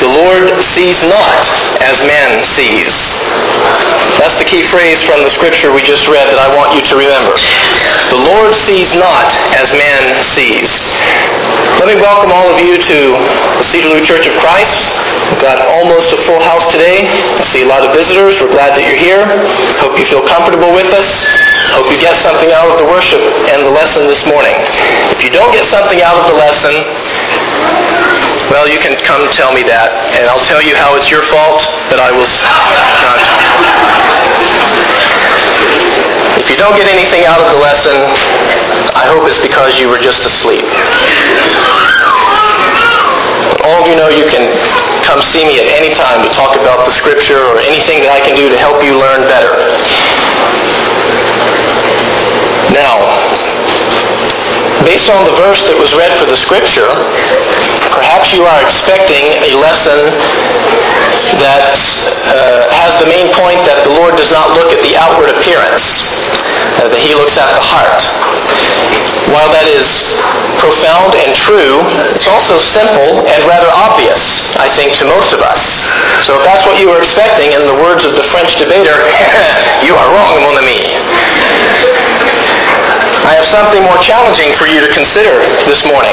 The Lord sees not as man sees. That's the key phrase from the scripture we just read that I want you to remember. The Lord sees not as man sees. Let me welcome all of you to the Cedarloo Church of Christ. We've got almost a full house today. I see a lot of visitors. We're glad that you're here. Hope you feel comfortable with us. Hope you get something out of the worship and the lesson this morning. If you don't get something out of the lesson, well, you can come tell me that, and I'll tell you how it's your fault, but I will not. If you don't get anything out of the lesson, I hope it's because you were just asleep. All of you know you can come see me at any time to talk about the scripture or anything that I can do to help you learn better. Now, based on the verse that was read for the scripture, perhaps you are expecting a lesson that has the main point that the Lord does not look at the outward appearance, that He looks at the heart. While that is profound and true, it's also simple and rather obvious, I think, to most of us. So if that's what you were expecting, in the words of the French debater, you are wrong, mon ami. I have something more challenging for you to consider this morning.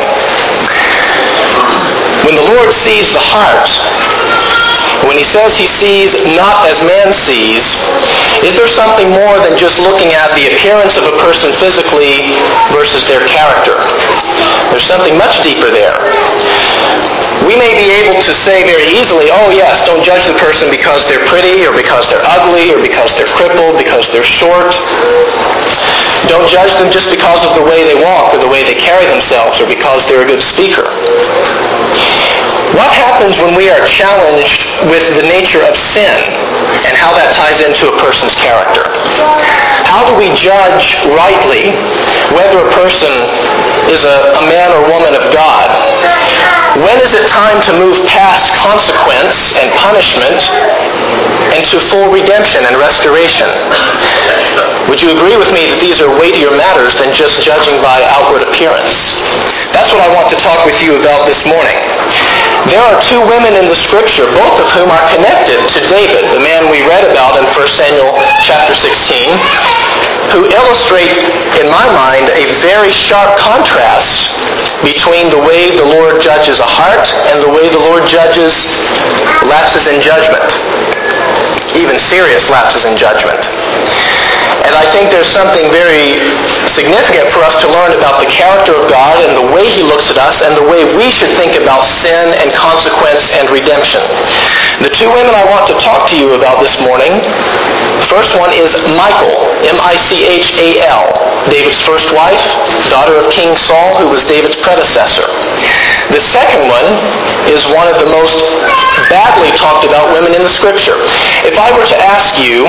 When the Lord sees the heart, when He says He sees not as man sees, is there something more than just looking at the appearance of a person physically versus their character? There's something much deeper there. We may be able to say very easily, oh yes, don't judge the person because they're pretty, or because they're ugly, or because they're crippled, because they're short. Don't judge them just because of the way they walk, or the way they carry themselves, or because they're a good speaker. What happens when we are challenged with the nature of sin and how that ties into a person's character? How do we judge rightly whether a person is a man or woman of God? When is it time to move past consequence and punishment and to full redemption and restoration? Would you agree with me that these are weightier matters than just judging by outward appearance? That's what I want to talk with you about this morning. There are two women in the scripture, both of whom are connected to David, the man we read about in 1 Samuel chapter 16, who illustrate, in my mind, a very sharp contrast between the way the Lord judges a heart and the way the Lord judges lapses in judgment, even serious lapses in judgment. And I think there's something very significant for us to learn about the character of God and the way He looks at us and the way we should think about sin and consequence and redemption. The two women I want to talk to you about this morning, the first one is Michal, M-I-C-H-A-L, David's first wife, daughter of King Saul, who was David's predecessor. The second one is one of the most badly talked about women in the scripture. If I were to ask you,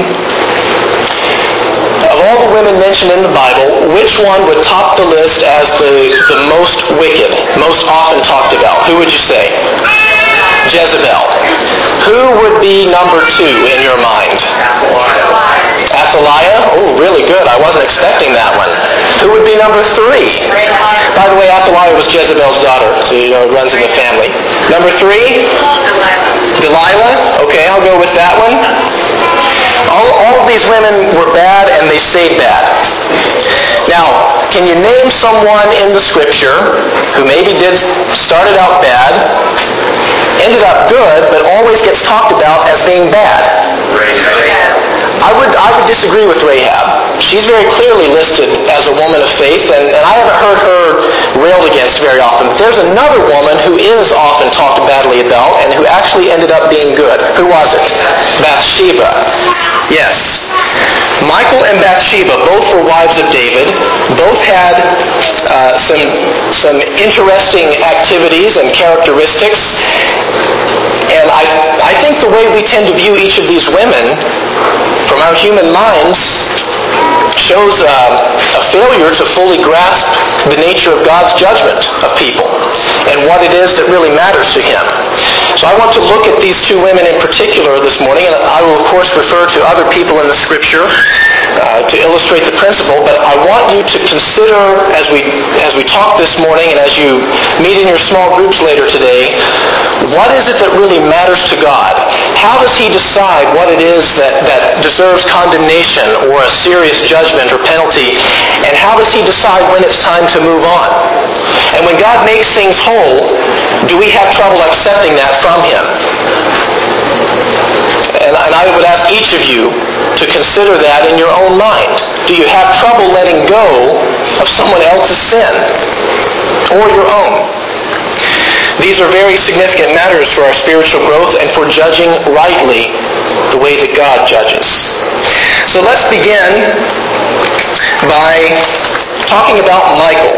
of all the women mentioned in the Bible, which one would top the list as the most wicked, most often talked about? Who would you say? Jezebel. Who would be number two in your mind? Athaliah? Oh, really good. I wasn't expecting that one. Who would be number three? By the way, Athaliah was Jezebel's daughter, so you know it runs in the family. Number three? Delilah? Okay, I'll go with that one. All of these women were bad and they stayed bad. Now, can you name someone in the scripture who maybe started out bad, ended up good, but always gets talked about as being bad? I would disagree with Rahab. She's very clearly listed as a woman of faith, and I haven't heard her railed against very often. But there's another woman who is often talked badly about and who actually ended up being good. Who was it? Bathsheba. Yes. Michal and Bathsheba, both were wives of David. Both had some interesting activities and characteristics. And I think the way we tend to view each of these women from our human minds shows a failure to fully grasp the nature of God's judgment of people and what it is that really matters to Him. So I want to look at these two women in particular this morning, and I will of course refer to other people in the Scripture to illustrate the principle, but I want you to consider as we talk this morning and as you meet in your small groups later today, what is it that really matters to God? How does He decide what it is that deserves condemnation or a serious judgment or penalty? And how does He decide when it's time to move on? And when God makes things whole, do we have trouble accepting that from Him? And I would ask each of you to consider that in your own mind. Do you have trouble letting go of someone else's sin or your own? These are very significant matters for our spiritual growth and for judging rightly the way that God judges. So let's begin by talking about Michal.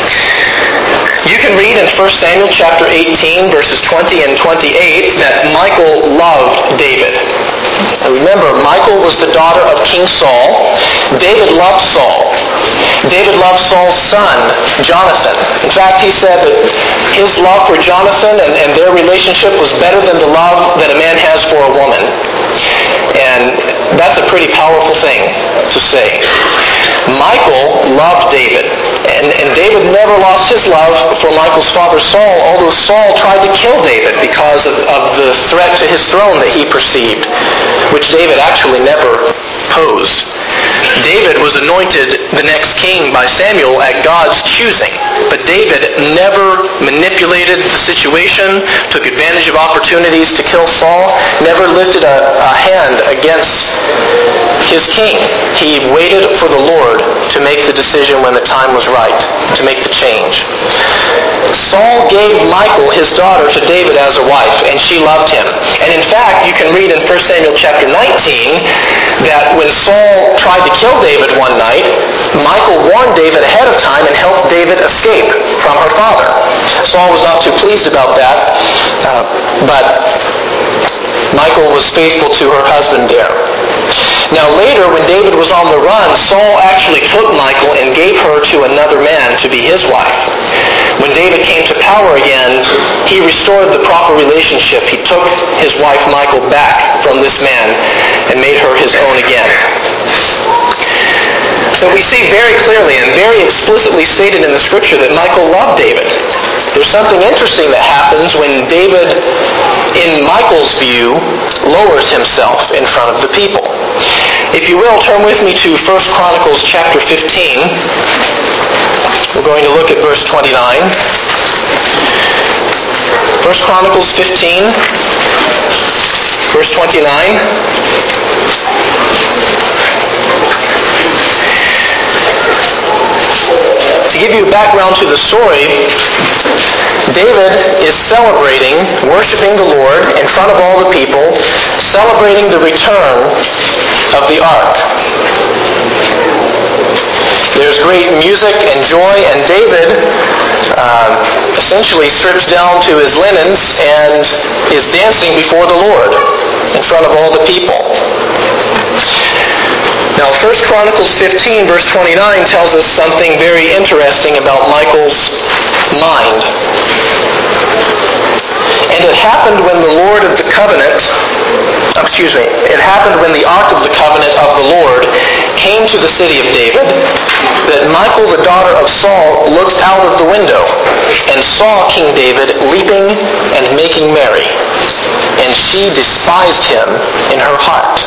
You can read in 1 Samuel chapter 18, verses 20 and 28, that Michal loved David. And remember, Michal was the daughter of King Saul. David loved Saul. David loved Saul's son, Jonathan. In fact, he said that his love for Jonathan and their relationship was better than the love that a man has for a woman. And that's a pretty powerful thing to say. Michal loved David. And David never lost his love for Michal's father Saul, although Saul tried to kill David because of the threat to his throne that he perceived, which David actually never posed. David was anointed the next king by Samuel at God's choosing, but David never manipulated the situation, took advantage of opportunities to kill Saul, never lifted a hand against his king. He waited for the Lord to make the decision when the time was right, to make the change. Saul gave Michal, his daughter, to David as a wife, and she loved him. And in fact, you can read in 1 Samuel chapter 19 that when Saul tried to kill David one night, Michal warned David ahead of time and helped David escape from her father. Saul was not too pleased about that, but Michal was faithful to her husband there. Now later, when David was on the run, Saul actually took Michal and gave her to another man to be his wife. When David came to power again, he restored the proper relationship. He took his wife Michal back from this man and made her his own again. So we see very clearly and very explicitly stated in the Scripture that Michal loved David. There's something interesting that happens when David, in Michal's view, lowers himself in front of the people. If you will, turn with me to 1 Chronicles chapter 15. We're going to look at verse 29. 1 Chronicles 15, verse 29. To give you a background to the story, David is celebrating, worshiping the Lord in front of all the people, celebrating the return of the ark. There's great music and joy, and David essentially strips down to his linens and is dancing before the Lord in front of all the people. Now, 1 Chronicles 15, verse 29 tells us something very interesting about Michal's mind. And it happened when the Ark of the Covenant of the Lord came to the city of David, that Michal, the daughter of Saul, looked out of the window and saw King David leaping and making merry. And she despised him in her heart.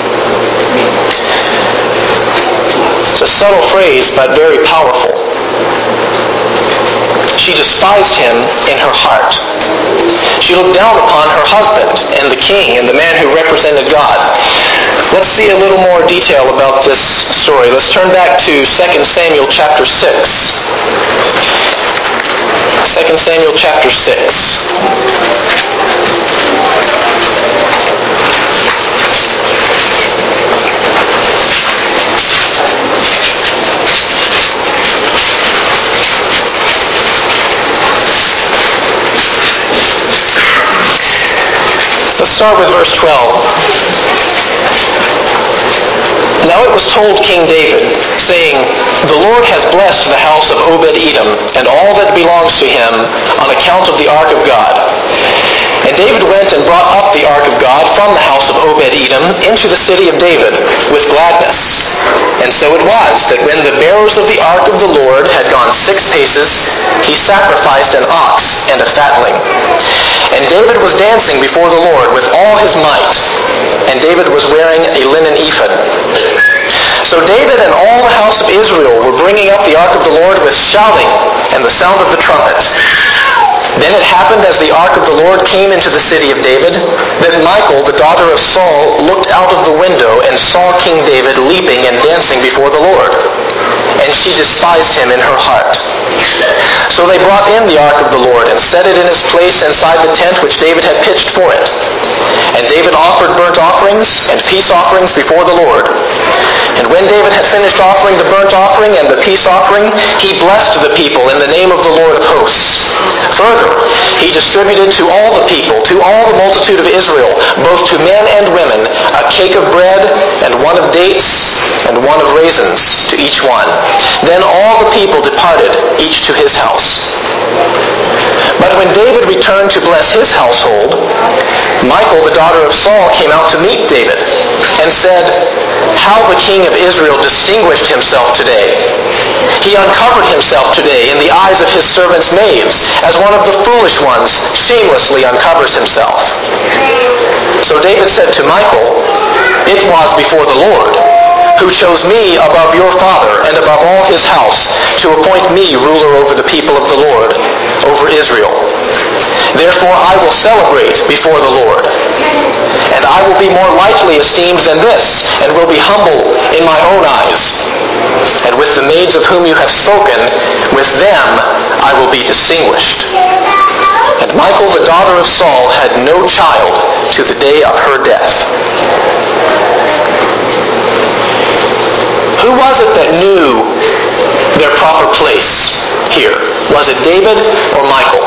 It's a subtle phrase, but very powerful. She despised him in her heart. She looked down upon her husband and the king and the man who represented God. Let's see a little more detail about this story. Let's turn back to 2 Samuel chapter 6. 2 Samuel chapter 6. Let's start with verse 12. Now it was told King David, saying, "The Lord has blessed the house of Obed-Edom and all that belongs to him on account of the ark of God." And David went and brought up the ark of God from the house of Obed-Edom into the city of David with gladness. And so it was that when the bearers of the ark of the Lord had gone 6 paces, he sacrificed an ox and a fatling. And David was dancing before the Lord with all his might. And David was wearing a linen ephod. So David and all the house of Israel were bringing up the ark of the Lord with shouting and the sound of the trumpet. Then it happened as the ark of the Lord came into the city of David, that Michal, the daughter of Saul, looked out of the window and saw King David leaping and dancing before the Lord. And she despised him in her heart. So they brought in the ark of the Lord and set it in its place inside the tent which David had pitched for it. And David offered burnt offerings and peace offerings before the Lord. And when David had finished offering the burnt offering and the peace offering, he blessed the people in the name of the Lord of hosts. Further, he distributed to all the people, to all the multitude of Israel, both to men and women, a cake of bread and one of dates and one of raisins to each one. Then all the people departed, each to his house. But when David returned to bless his household, Michal, the daughter of Saul, came out to meet David and said, "How the king of Israel distinguished himself today. He uncovered himself today in the eyes of his servants' maids, as one of the foolish ones shamelessly uncovers himself." So David said to Michal, "It was before the Lord, who chose me above your father and above all his house, to appoint me ruler over the people of the Lord, over Israel. Therefore I will celebrate before the Lord. And I will be more lightly esteemed than this, and will be humble in my own eyes. And with the maids of whom you have spoken, with them I will be distinguished." And Michal, the daughter of Saul, had no child to the day of her death. Who was it that knew their proper place here? Was it David or Michal?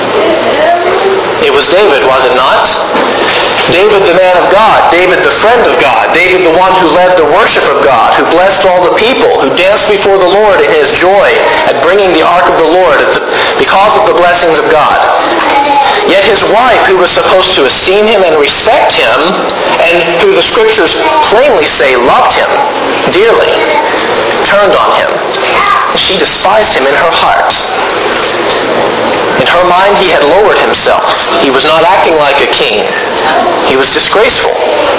It was David, was it not? David, the man of God. David, the friend of God. David, the one who led the worship of God, who blessed all the people, who danced before the Lord in his joy at bringing the ark of the Lord because of the blessings of God. Yet his wife, who was supposed to esteem him and respect him, and who the scriptures plainly say loved him dearly, turned on him. She despised him in her heart. In her mind, he had lowered himself. He was not acting like a king. He was disgraceful.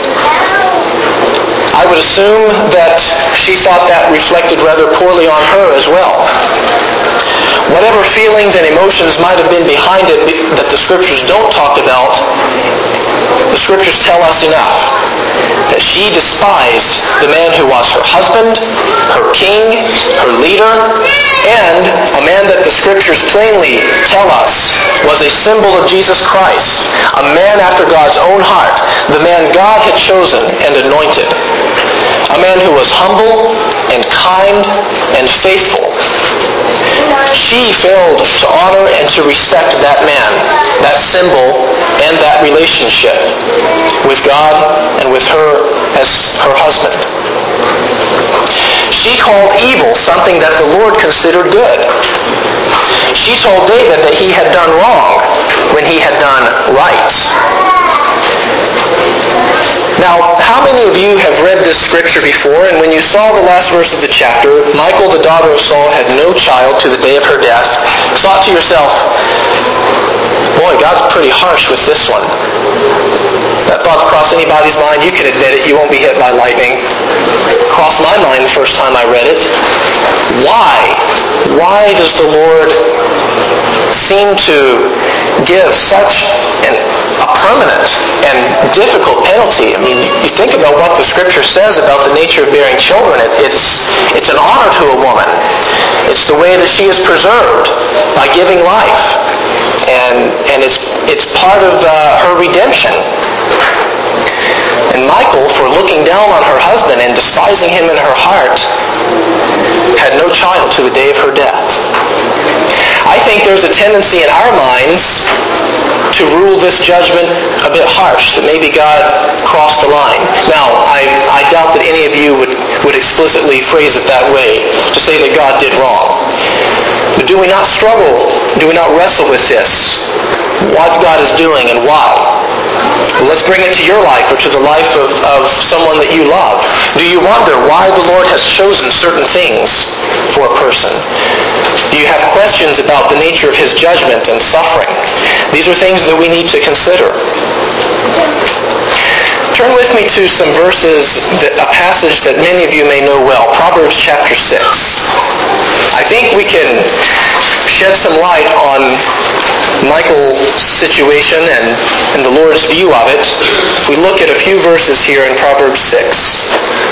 I would assume that she thought that reflected rather poorly on her as well. Whatever feelings and emotions might have been behind it that the scriptures don't talk about, the scriptures tell us enough. That she despised the man who was her husband, her king, her leader, and a man that the scriptures plainly tell us was a symbol of Jesus Christ, a man after God's own heart, the man God had chosen and anointed, a man who was humble and kind and faithful. She failed to honor and to respect that man, that symbol, and that relationship with God and with her as her husband. She called evil something that the Lord considered good. She told David that he had done wrong when he had done right. Now, how many of you have read this scripture before, and when you saw the last verse of the chapter, Michal, the daughter of Saul, had no child to the day of her death, thought to yourself, boy, God's pretty harsh with this one. That thought crossed anybody's mind? You can admit it. You won't be hit by lightning. Crossed my mind the first time I read it. Why? Why does the Lord seem to give such a permanent and difficult penalty? I mean, you think about what the scripture says about the nature of bearing children. It's an honor to a woman. It's the way that she is preserved by giving life. And it's part of her redemption. And Michal, for looking down on her husband and despising him in her heart, had no child to the day of her death. I think there's a tendency in our minds to rule this judgment a bit harsh, that maybe God crossed the line. Now, I doubt that any of you would would explicitly phrase it that way, to say that God did wrong. But do we not struggle? Do we not wrestle with this? What God is doing and why? Well, let's bring it to your life or to the life of someone that you love. Do you wonder why the Lord has chosen certain things for a person? Do you have questions about the nature of His judgment and suffering? These are things that we need to consider. Turn with me to some verses, a passage that many of you may know well, Proverbs chapter 6. I think we can shed some light on Michal's situation and the Lord's view of it if we look at a few verses here in Proverbs 6.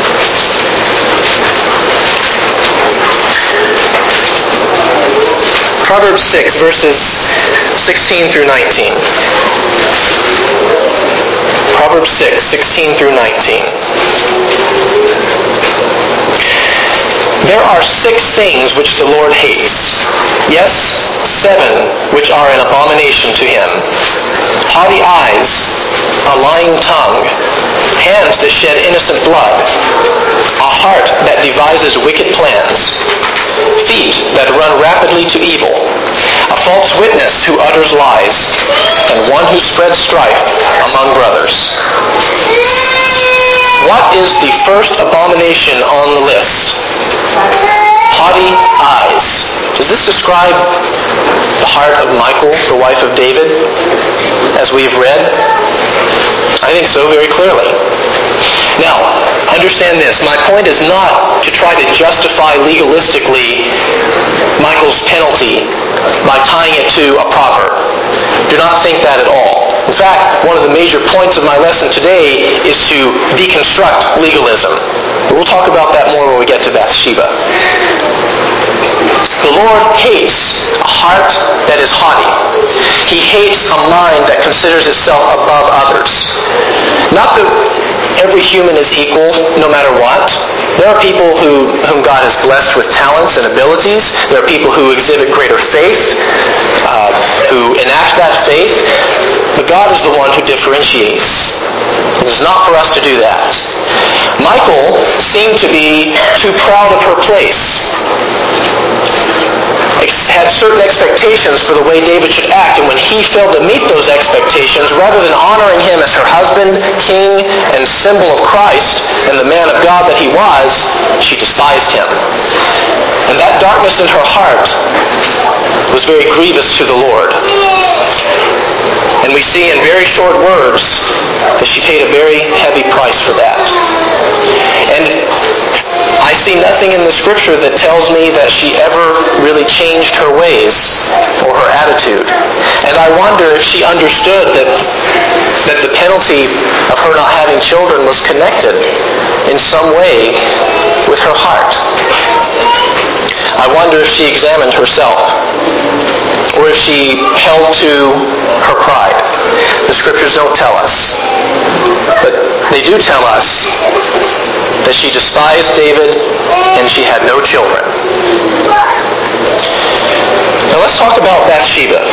Proverbs 6, verses 16 through 19. Proverbs 6, 16 through 19. There are 6 things which the Lord hates. Yes, 7 which are an abomination to Him. Haughty eyes, a lying tongue, hands that shed innocent blood, a heart that devises wicked plans, feet that run rapidly to evil, a false witness who utters lies, and one who spreads strife among brothers. What is the first abomination on the list? Haughty eyes. Does this describe the heart of Michal, the wife of David, as we've read? I think so, very clearly. Now, understand this. My point is not to try to justify legalistically Michal's penalty by tying it to a proverb. Do not think that at all. In fact, one of the major points of my lesson today is to deconstruct legalism. We'll talk about that more when we get to Bathsheba. The Lord hates a heart that is haughty. He hates a mind that considers itself above others. Not that every human is equal, no matter what. There are people whom God has blessed with talents and abilities. There are people who exhibit greater faith, who enact that faith. But God is the one who differentiates. It is not for us to do that. Michal seemed to be too proud of her place. Had certain expectations for the way David should act, and when he failed to meet those expectations, rather than honoring him as her husband, king, and symbol of Christ, and the man of God that he was, she despised him. And that darkness in her heart was very grievous to the Lord. And we see in very short words that she paid a very heavy price for that. And I see nothing in the Scripture that tells me that she ever really changed her ways or her attitude. And I wonder if she understood that the penalty of her not having children was connected in some way with her heart. I wonder if she examined herself, or if she held to her pride. The Scriptures don't tell us. But they do tell us that she despised David and she had no children. Now let's talk about Bathsheba.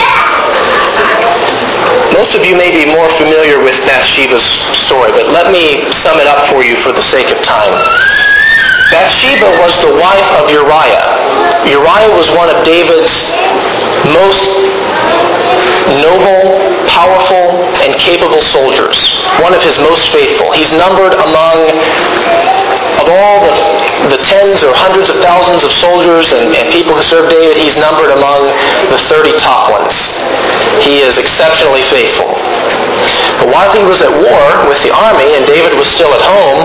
Most of you may be more familiar with Bathsheba's story, but let me sum it up for you for the sake of time. Bathsheba was the wife of Uriah. Uriah was one of David's most noble, powerful, and capable soldiers. One of his most faithful. He's numbered among, of all the tens or hundreds of thousands of soldiers and people who served David, he's numbered among the 30 top ones. He is exceptionally faithful. But while he was at war with the army and David was still at home,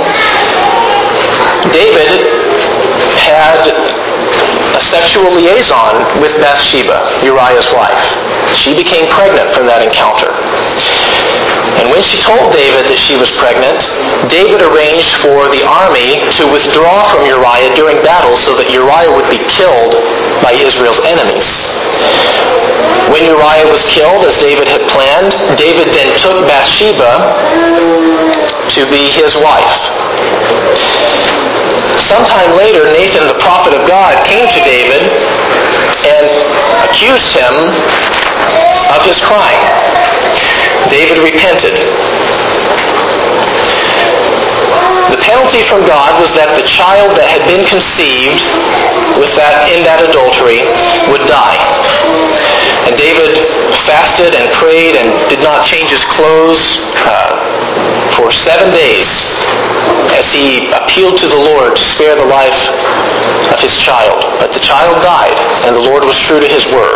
David had a sexual liaison with Bathsheba, Uriah's wife. She became pregnant from that encounter. And when she told David that she was pregnant, David arranged for the army to withdraw from Uriah during battle so that Uriah would be killed by Israel's enemies. When Uriah was killed, as David had planned, David then took Bathsheba to be his wife. Sometime later, Nathan, the prophet of God, came to David and accused him of his crime. David repented. The penalty from God was that the child that had been conceived in that adultery would die. And David fasted and prayed and did not change his clothes for 7 days as he appealed to the Lord to spare the life of his child. But the child died, and the Lord was true to his word.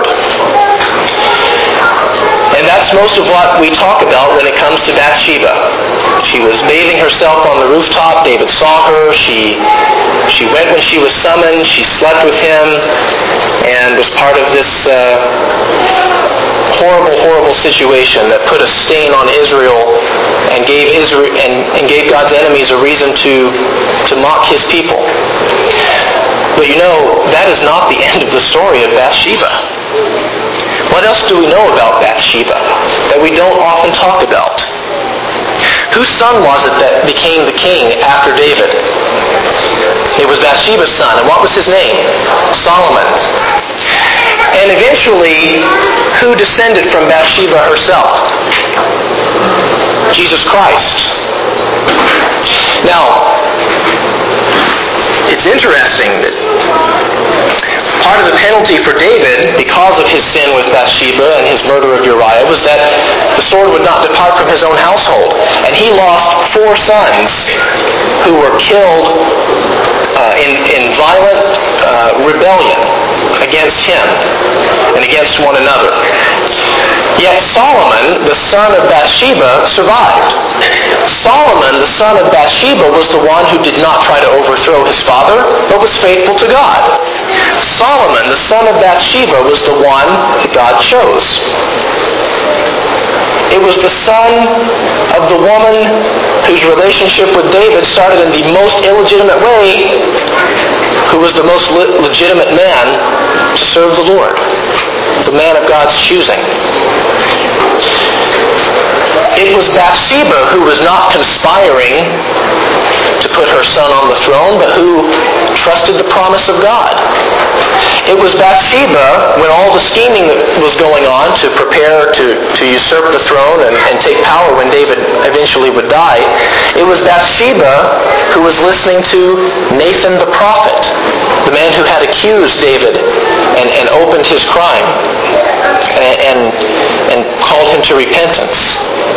And that's most of what we talk about when it comes to Bathsheba. She was bathing herself on the rooftop. David saw her. She went when she was summoned. She slept with him and was part of this horrible situation that put a stain on Israel and gave God's enemies a reason to mock his people. But that is not the end of the story of Bathsheba. What else do we know about Bathsheba that we don't often talk about? Whose son was it that became the king after David? It was Bathsheba's son. And what was his name? Solomon. And eventually, who descended from Bathsheba herself? Jesus Christ. Now, it's interesting that part of the penalty for David, because of his sin with Bathsheba and his murder of Uriah, was that the sword would not depart from his own household. And he lost 4 sons who were killed in violent rebellion against him and against one another. Yet Solomon, the son of Bathsheba, survived. Solomon, the son of Bathsheba, was the one who did not try to overthrow his father, but was faithful to God. Solomon, the son of Bathsheba, was the one that God chose. It was the son of the woman whose relationship with David started in the most illegitimate way, who was the most legitimate man to serve the Lord, the man of God's choosing. It was Bathsheba who was not conspiring to put her son on the throne, but who trusted the promise of God. It was Bathsheba, when all the scheming that was going on to prepare to usurp the throne and take power when David eventually would die, it was Bathsheba who was listening to Nathan the prophet, the man who had accused David and opened his crime and called him to repentance.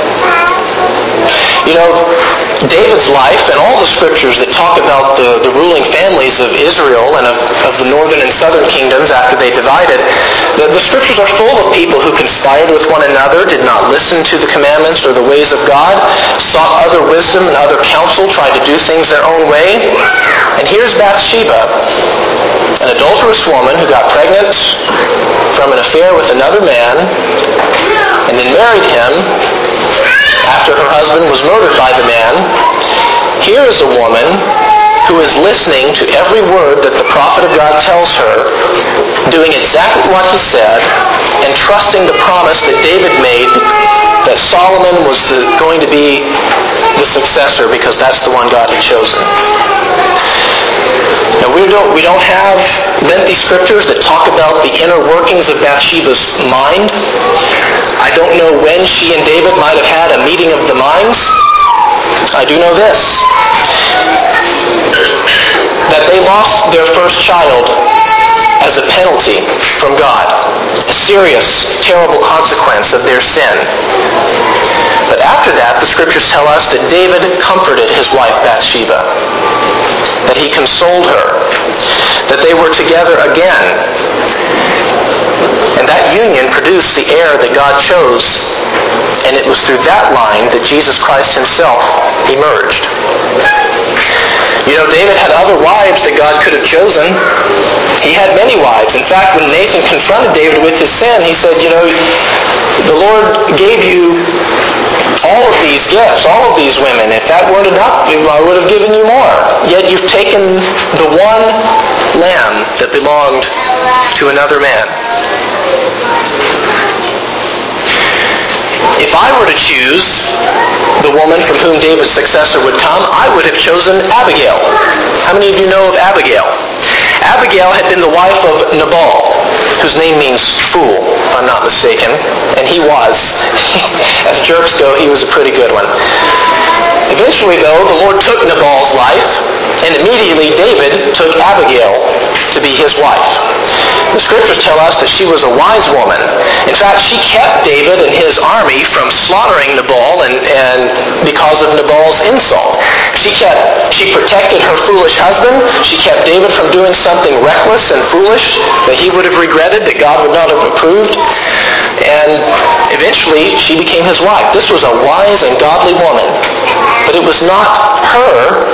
David's life and all the scriptures that talk about the ruling families of Israel and of the northern and southern kingdoms after they divided, the scriptures are full of people who conspired with one another, did not listen to the commandments or the ways of God, sought other wisdom and other counsel, tried to do things their own way. And here's Bathsheba, an adulterous woman who got pregnant from an affair with another man and then married him after her husband was murdered by the man. Here is a woman who is listening to every word that the prophet of God tells her, doing exactly what he said, and trusting the promise that David made that Solomon was going to be the successor because that's the one God had chosen. Now, we don't have lengthy scriptures that talk about the inner workings of Bathsheba's mind. I don't know when she and David might have had a meeting of the minds. I do know this, that they lost their first child as a penalty from God, a serious, terrible consequence of their sin. But after that, the scriptures tell us that David comforted his wife Bathsheba, that he consoled her, that they were together again. And that union produced the heir that God chose, and it was through that line that Jesus Christ himself emerged. David had other wives that God could have chosen. He had many wives. In fact, when Nathan confronted David with his sin, he said, the Lord gave you all of these gifts, all of these women. If that weren't enough, I would have given you more. Yet you've taken the one lamb that belonged to another man. If I were to choose the woman from whom David's successor would come, I would have chosen Abigail. How many of you know of Abigail? Abigail had been the wife of Nabal, whose name means fool, if I'm not mistaken. And he was. As jerks go, he was a pretty good one. Eventually, though, the Lord took Nabal's life, and immediately David took Abigail to be his wife. The scriptures tell us that she was a wise woman. In fact, she kept David and his army from slaughtering Nabal and because of Nabal's insult. She protected her foolish husband. She kept David from doing something reckless and foolish that he would have regretted, that God would not have approved. And eventually, she became his wife. This was a wise and godly woman. But it was not her.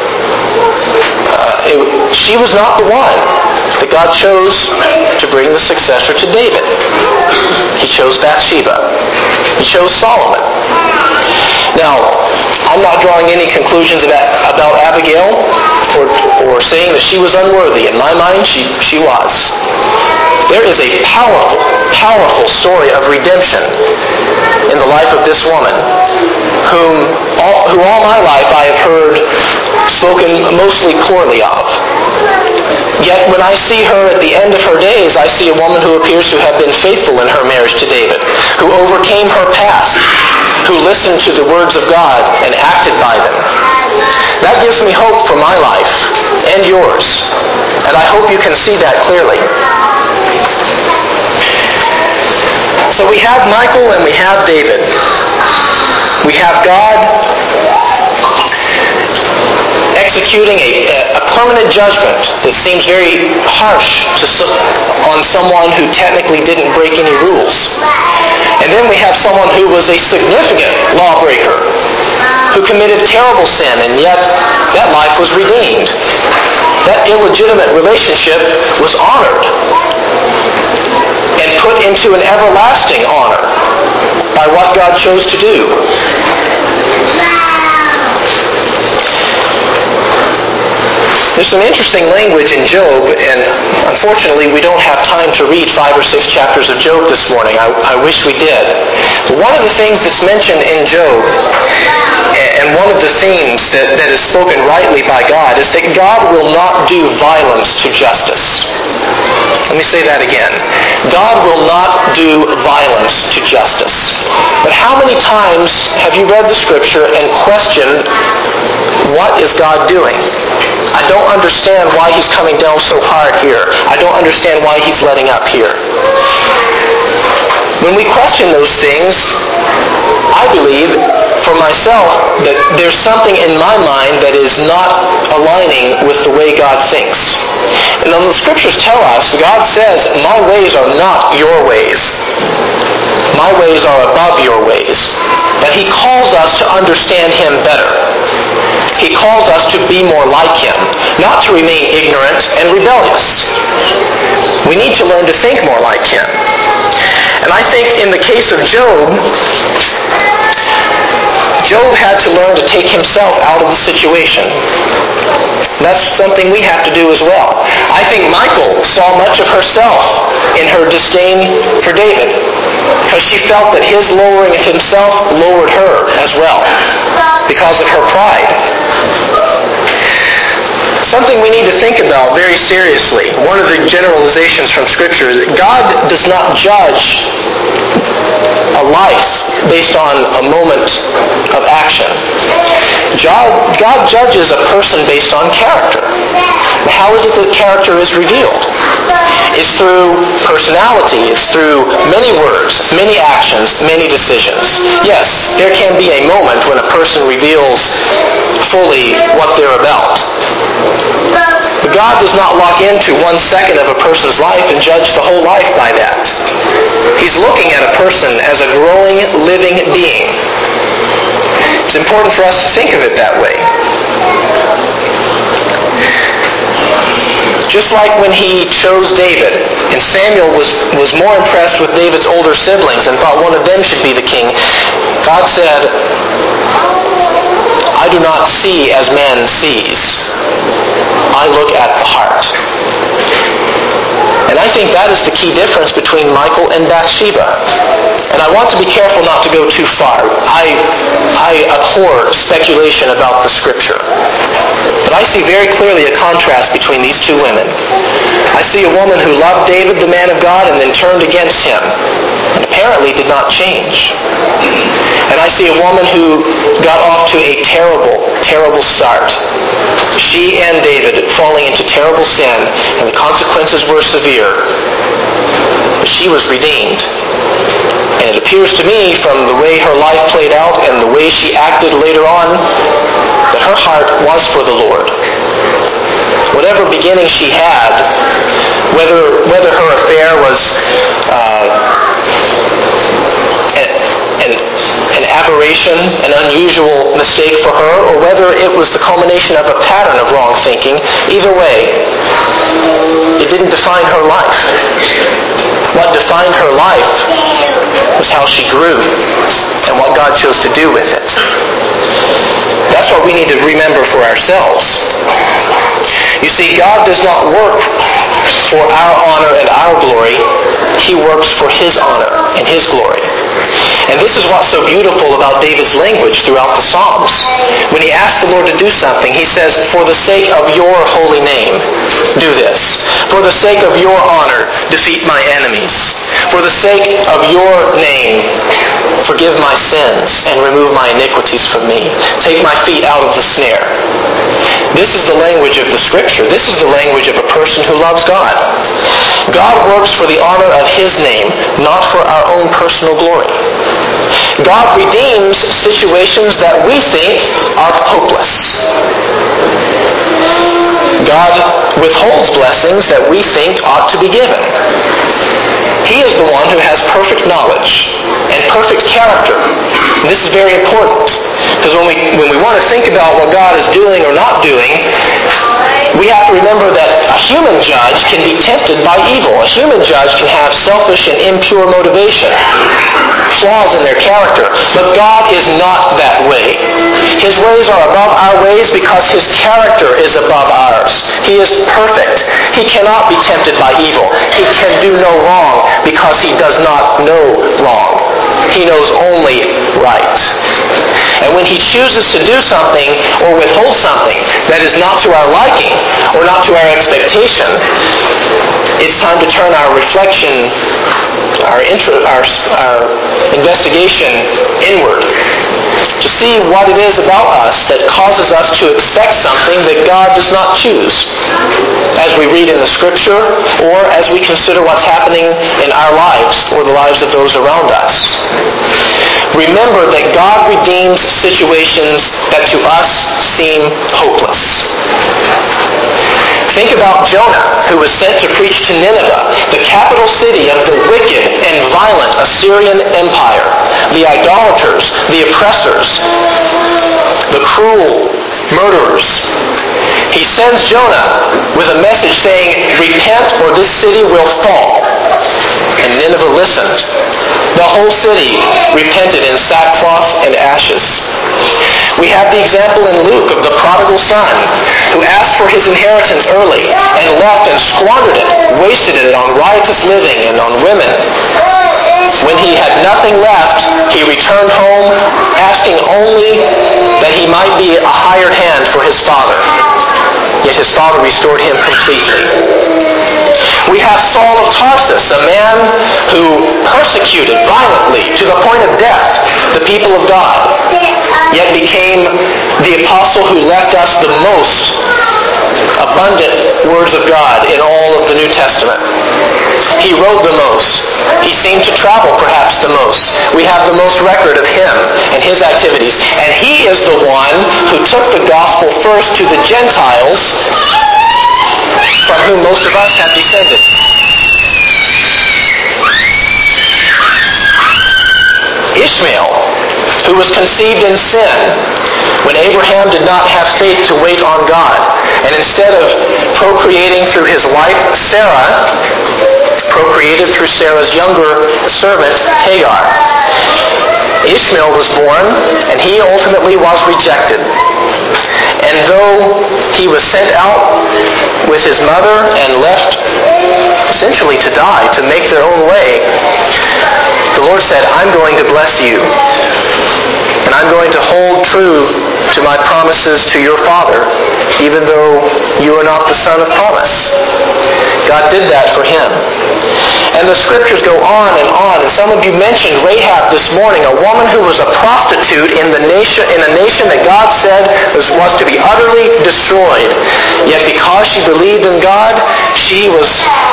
She was not the one that God chose to bring the successor to David. He chose Bathsheba. He chose Solomon. Now, I'm not drawing any conclusions about Abigail or saying that she was unworthy. In my mind, she was. There is a powerful, powerful story of redemption in the life of this woman, who all my life I have heard spoken mostly poorly of. Yet when I see her at the end of her days, I see a woman who appears to have been faithful in her marriage to David, who overcame her past, who listened to the words of God and acted by them. That gives me hope for my life and yours, and I hope you can see that clearly. So we have Michal and we have David. We have God executing a permanent judgment that seems very harsh on someone who technically didn't break any rules. And then we have someone who was a significant lawbreaker, who committed terrible sin, and yet that life was redeemed. That illegitimate relationship was honored and put into an everlasting honor by what God chose to do. There's some interesting language in Job, and unfortunately we don't have time to read 5 or 6 chapters of Job this morning. I wish we did. But one of the things that's mentioned in Job, and one of the themes that is spoken rightly by God, is that God will not do violence to justice. Let me say that again. God will not do violence to justice. But how many times have you read the scripture and questioned, what is God doing? I don't understand why he's coming down so hard here. I don't understand why he's letting up here. When we question those things, I believe, for myself, that there's something in my mind that is not aligning with the way God thinks. And the scriptures tell us, God says, my ways are not your ways. My ways are above your ways. But he calls us to understand him better. He calls us to be more like him, not to remain ignorant and rebellious. We need to learn to think more like him. And I think in the case of Job had to learn to take himself out of the situation. That's something we have to do as well. I think Michal saw much of herself in her disdain for David, because she felt that his lowering of himself lowered her as well, because of her pride. Something we need to think about very seriously. One of the generalizations from Scripture is that God does not judge a life based on a moment of action. God judges a person based on character. How is it that character is revealed? It's through personality. It's through many words, many actions, many decisions. Yes, there can be a moment when a person reveals fully what they're about. But God does not lock into 1 second of a person's life and judge the whole life by that. He's looking at a person as a growing, living being. It's important for us to think of it that way. Just like when he chose David, and Samuel was more impressed with David's older siblings and thought one of them should be the king, God said, I do not see as man sees. I look at the heart. And I think that is the key difference between Michal and Bathsheba. And I want to be careful not to go too far. I abhor speculation about the Scripture. But I see very clearly a contrast between these two women. I see a woman who loved David, the man of God, and then turned against him. And apparently did not change. And I see a woman who got off to a terrible, terrible start. She and David falling into terrible sin, and the consequences were severe. But she was redeemed. And it appears to me, from the way her life played out and the way she acted later on, that her heart was for the Lord. Whatever beginning she had, whether her affair was an aberration, an unusual mistake for her, or whether it was the culmination of a pattern of wrong thinking, either way, it didn't define her life. What defined her life was how she grew and what God chose to do with it. That's what we need to remember for ourselves. You see, God does not work for our honor and our glory. He works for His honor and His glory. And this is what's so beautiful about David's language throughout the Psalms. When he asks the Lord to do something, he says, for the sake of your holy name, do this. For the sake of your honor, defeat my enemies. For the sake of your name, forgive my sins and remove my iniquities from me. Take my feet out of the snare. This is the language of the Scripture. This is the language of a person who loves God. God works for the honor of His name, not for our own personal glory. God redeems situations that we think are hopeless. God withholds blessings that we think ought to be given. He is the one who has perfect knowledge and perfect character. And this is very important, because when we want to think about what God is doing or not doing, we have to remember that a human judge can be tempted by evil. A human judge can have selfish and impure motivation, flaws in their character. But God is not that way. His ways are above our ways because His character is above ours. He is perfect. He cannot be tempted by evil. He can do no wrong because He does not know wrong. He knows only right. And when He chooses to do something or withhold something that is not to our liking or not to our expectation, it's time to turn our reflection, our investigation inward to see what it is about us that causes us to expect something that God does not choose, as we read in the Scripture or as we consider what's happening in our lives or the lives of those around us. Remember that God redeems situations that to us seem hopeless. Think about Jonah, who was sent to preach to Nineveh, the capital city of the wicked and violent Assyrian Empire, the idolaters, the oppressors, the cruel murderers. He sends Jonah with a message saying, repent or this city will fall. And Nineveh listened. The whole city repented in sackcloth and ashes. We have the example in Luke of the prodigal son who asked for his inheritance early and left and squandered it, wasted it on riotous living and on women. When he had nothing left, he returned home, asking only that he might be a hired hand for his father. Yet his father restored him completely. We have Saul of Tarsus, a man who persecuted violently to the point of death the people of God, yet became the apostle who left us the most abundant words of God in all of the New Testament. He wrote the most. He seemed to travel perhaps the most. We have the most record of him and his activities. And he is the one who took the gospel first to the Gentiles, from whom most of us have descended. Ishmael, who was conceived in sin when Abraham did not have faith to wait on God, and instead of procreating through his wife Sarah, procreated through Sarah's younger servant Hagar. Ishmael was born, and he ultimately was rejected. And though he was sent out with his mother and left essentially to die, to make their own way, the Lord said, I'm going to bless you. And I'm going to hold true to my promises to your father, even though you are not the son of promise. God did that for him. And the scriptures go on and on. And some of you mentioned Rahab this morning, a woman who was a prostitute in a nation that God said was to be utterly destroyed. Yet because she believed in God, she was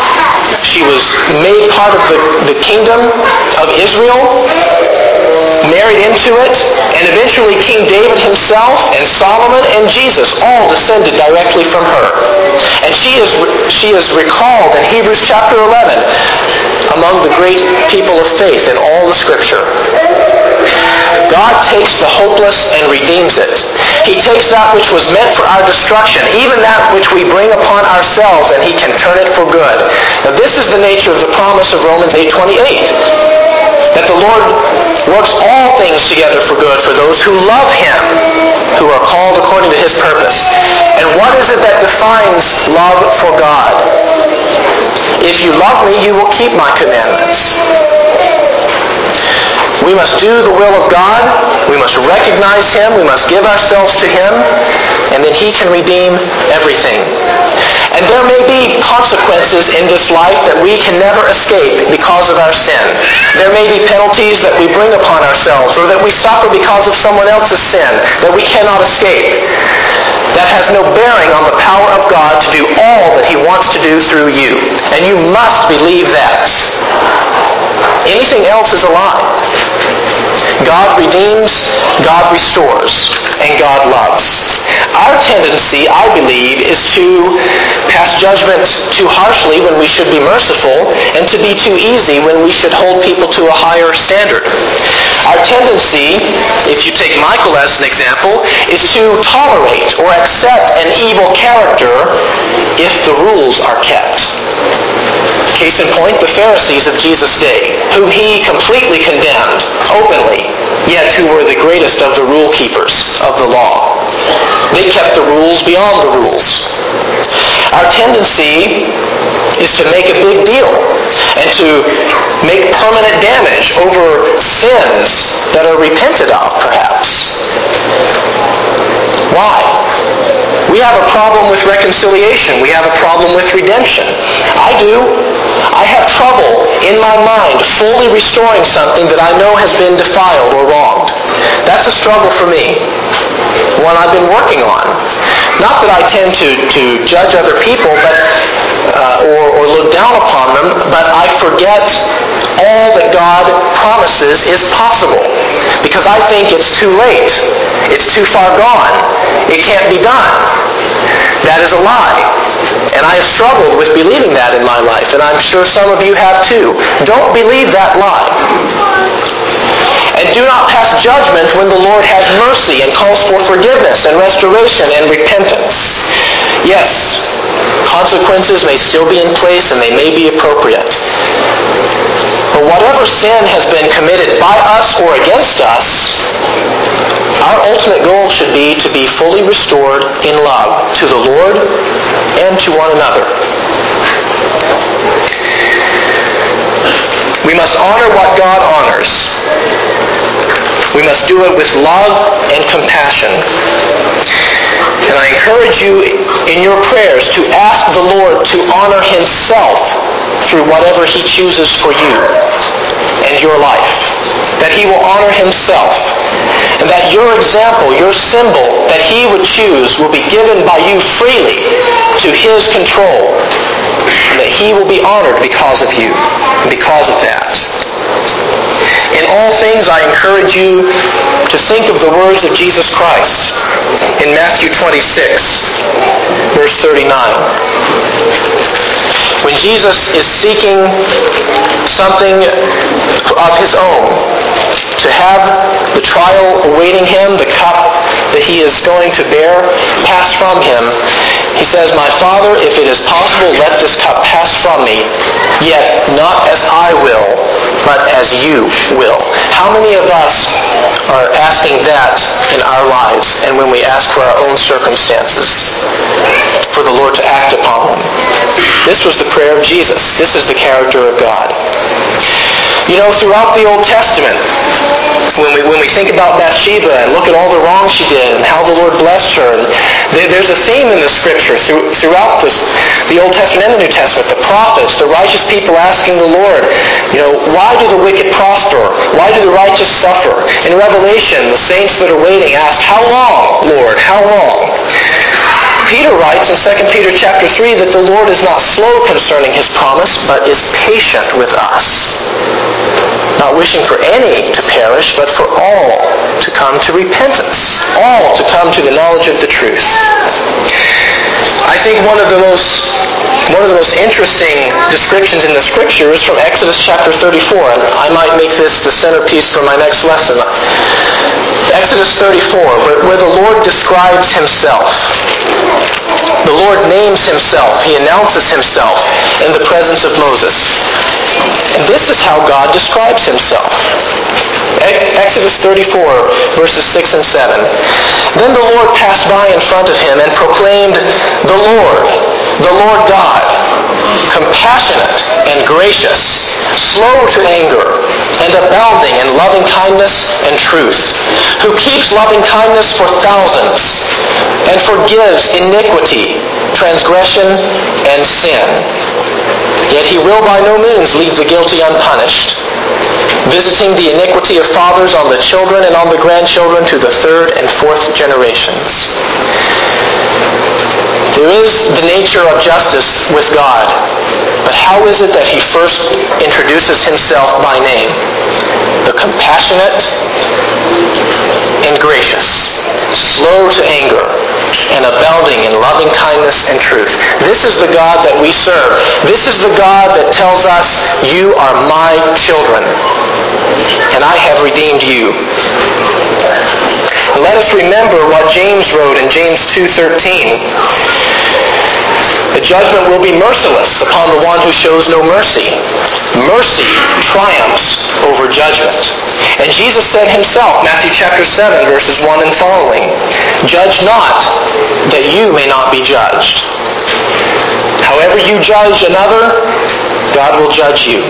made part of the kingdom of Israel, married into it, and eventually King David himself and Solomon and Jesus all descended directly from her. And she is recalled in Hebrews chapter 11 among the great people of faith in all the Scripture. God takes the hopeless and redeems it. He takes that which was meant for our destruction, even that which we bring upon ourselves, and He can turn it for good. Now this is the nature of the promise of Romans 8:28, that the Lord works all things together for good for those who love Him, who are called according to His purpose. And what is it that defines love for God? If you love me, you will keep my commandments. We must do the will of God. We must recognize Him. We must give ourselves to Him. And then He can redeem everything. And there may be consequences in this life that we can never escape because of our sin. There may be penalties that we bring upon ourselves or that we suffer because of someone else's sin that we cannot escape. That has no bearing on the power of God to do all that He wants to do through you. And you must believe that. Anything else is a lie. God redeems, God restores, and God loves. Our tendency, I believe, is to pass judgment too harshly when we should be merciful, and to be too easy when we should hold people to a higher standard. Our tendency, if you take Michael as an example, is to tolerate or accept an evil character if the rules are kept. Case in point, the Pharisees of Jesus' day, whom He completely condemned, openly, yet who were the greatest of the rule keepers of the law. They kept the rules beyond the rules. Our tendency is to make a big deal and to make permanent damage over sins that are repented of, perhaps. Why? We have a problem with reconciliation. We have a problem with redemption. I do. I have trouble in my mind fully restoring something that I know has been defiled or wronged. That's a struggle for me. One I've been working on. Not that I tend to judge other people or look down upon them, but I forget all that God promises is possible. Because I think it's too late. It's too far gone. It can't be done. That is a lie. And I have struggled with believing that in my life, and I'm sure some of you have too. Don't believe that lie. And do not pass judgment when the Lord has mercy and calls for forgiveness and restoration and repentance. Yes, consequences may still be in place and they may be appropriate. But whatever sin has been committed by us or against us, our ultimate goal should be to be fully restored in love to the Lord and to one another. We must honor what God honors. We must do it with love and compassion. And I encourage you in your prayers to ask the Lord to honor Himself through whatever He chooses for you and your life. That He will honor Himself. And that your example, your symbol that He would choose will be given by you freely to His control. And that He will be honored because of you, because of that. In all things, I encourage you to think of the words of Jesus Christ in Matthew 26, verse 39. When Jesus is seeking something of His own, to have the trial awaiting Him, the cup that He is going to bear, pass from Him, He says, "My Father, if it is possible, let this cup pass from me, yet not as I will, but as you will." How many of us are asking that in our lives, and when we ask for our own circumstances, for the Lord to act upon them? This was the prayer of Jesus. This is the character of God. You know, throughout the Old Testament, when we think about Bathsheba and look at all the wrong she did and how the Lord blessed her, and there's a theme in the Scripture throughout the Old Testament and the New Testament. The prophets, the righteous people asking the Lord, why do the wicked prosper? Why do the righteous suffer? In Revelation, the saints that are waiting ask, how long, Lord? How long? Peter writes in 2 Peter chapter 3 that the Lord is not slow concerning His promise, but is patient with us, not wishing for any to perish, but for all to come to repentance, all to come to the knowledge of the truth. I think one of the most interesting descriptions in the Scripture is from Exodus chapter 34, and I might make this the centerpiece for my next lesson. Exodus 34, where the Lord describes Himself. The Lord names Himself. He announces Himself in the presence of Moses. And this is how God describes Himself. Exodus 34, verses 6 and 7. Then the Lord passed by in front of him and proclaimed, the Lord God, compassionate and gracious, slow to anger, and abounding in loving kindness and truth, who keeps loving kindness for thousands, and forgives iniquity, transgression, and sin. Yet He will by no means leave the guilty unpunished, visiting the iniquity of fathers on the children and on the grandchildren to the third and fourth generations. There is the nature of justice with God, but how is it that He first introduces Himself by name? The compassionate and gracious, slow to anger, and abounding in loving kindness and truth. This is the God that we serve. This is the God that tells us, you are my children, and I have redeemed you. And let us remember what James wrote in James 2:13. The judgment will be merciless upon the one who shows no mercy. Mercy triumphs over judgment. And Jesus said Himself, Matthew chapter 7, verses 1 and following, judge not, that you may not be judged. However you judge another, God will judge you.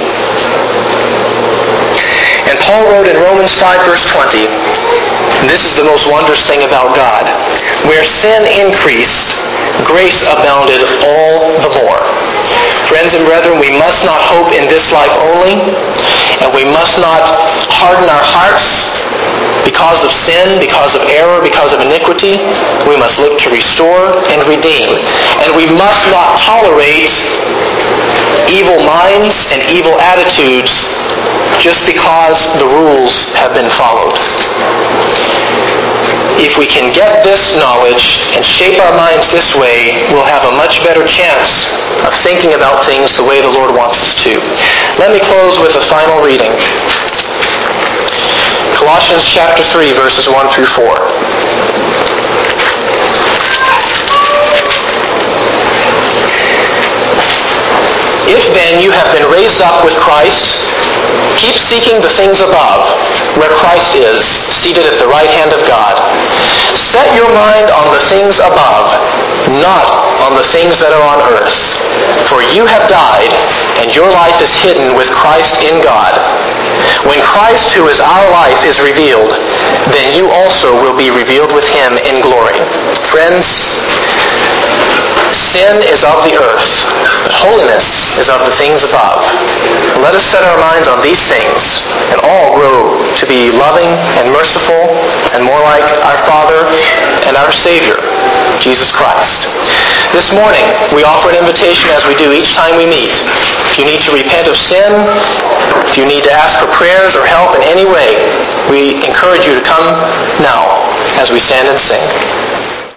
And Paul wrote in Romans 5, verse 20, and this is the most wondrous thing about God, where sin increased, grace abounded all the more. Friends and brethren, we must not hope in this life only, and we must not harden our hearts because of sin, because of error, because of iniquity. We must look to restore and redeem. And we must not tolerate evil minds and evil attitudes just because the rules have been followed. If we can get this knowledge and shape our minds this way, we'll have a much better chance of thinking about things the way the Lord wants us to. Let me close with a final reading. Colossians chapter 3, verses 1 through 4. If then you have been raised up with Christ, keep seeking the things above, where Christ is, seated at the right hand of God. Set your mind on the things above, not on the things that are on earth. For you have died, and your life is hidden with Christ in God. When Christ, who is our life, is revealed, then you also will be revealed with Him in glory. Friends, sin is of the earth, but holiness is of the things above. Let us set our minds on these things, and all grow to be loving and merciful, and more like our Father and our Savior, Jesus Christ. This morning, we offer an invitation as we do each time we meet. If you need to repent of sin, if you need to ask for prayers or help in any way, we encourage you to come now as we stand and sing.